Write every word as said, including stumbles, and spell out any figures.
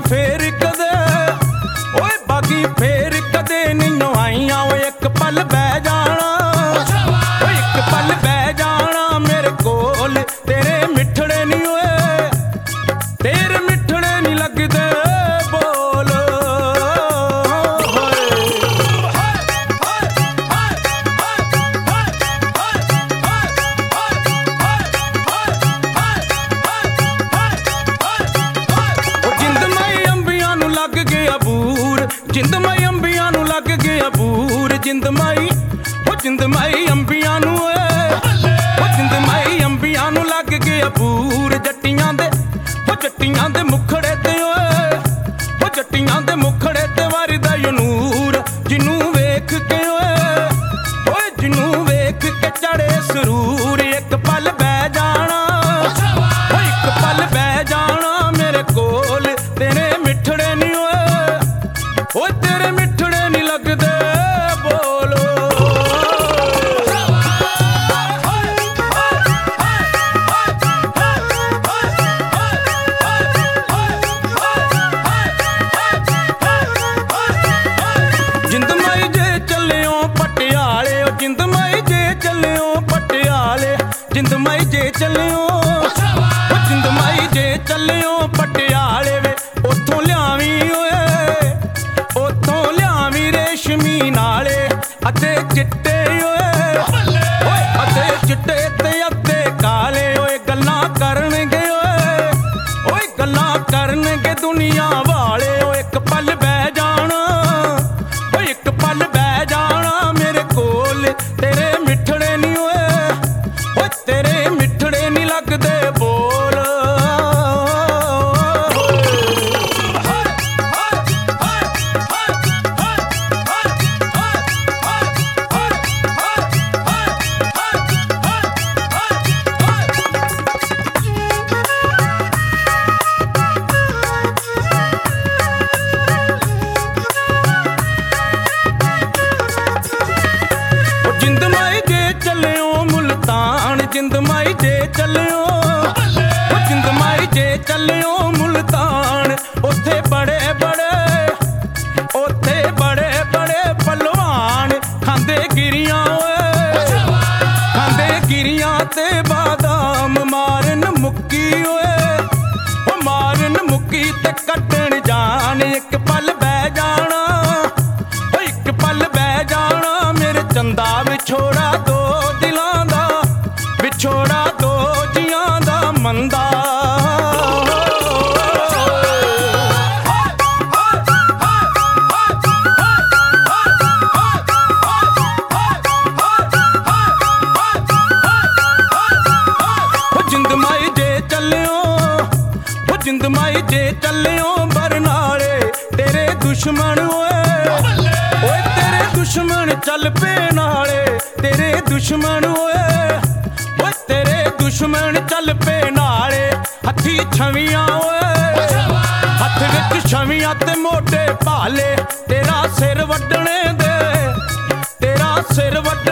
फेर कदे ओए बागी फेर कदे नहीं आईयां ओए एक पल बह जाना ओए एक पल बह जाना मेरे कोल तेरे मिठड़े नहीं ओए तेरे मिठड़े नहीं लगदे बोल जिंद माई अंबियां नू लग गया बूर जिंद माई ओ जिंद माई अंबियां नू ओ जिंद माई अंबियां नू लग गया बूर जट्टियां दे ओ जट्टियां दे मुखड़े ते ओए ओ जट्टियां दे मुखड़े ते वरदा यो नूर जिन्नू वेख के ओए ओए जिन्नू वेख के चढ़े सरूर एक पल बह जाना ओ एक पल बह जाना मेरे कोल तेरे मिठड़े नहीं ओए ओ तेरे मिठड़े नहीं लगदे बोलो जिंद माई जे चलियो पटियाले ओ जिंद माई जे चलियो पटियाले जिंद माई जे चलियो ओ जिंद माई जे चलियो पटियाले वे उथों लियावी ओए रेशमी नाले अते चिट्टे ओए ओए अते चिट्टे ते अते काले ओए गल्लां करनगे ओए ओए गल्लां करनगे दुनिया वाले ओए एक पल बह जाना ओए एक पल बह जाना मेरे कोल तेरे मिठड़े नहीं ओए ओए तेरे मिठड़े नहीं लगदे बोल जिंद माई जे चलियो मुल्तान जिंद माई जे चलियो जिंद माई जे चलियो मुल्तान उथे बड़े बड़े उथे बड़े बड़े पहलवान खांदे गिरियां ओए खांदे गिरियां ते बादाम मारन मुक्की ओए ओ मारन मुक्की ते कट्टन जान एक पल बह जाना ओ एक पल बह जाना मेरे चंदा विछोड़ा दो दिलां दा विछोड़ा दो जियां दा मंदा जिंद माई जे चलियो ओ जिंद माई जे चलियो बरनाले तेरे दुश्मन ओए ओए तेरे दुश्मन चल पे नाले तेरे दुश्मन ओए ओए तेरे दुश्मन चल पे नाले हथी छवियां ओए हथ विच छवियां ते मोटे भाले तेरा सिर वड्डने दे तेरा सिर वड्ड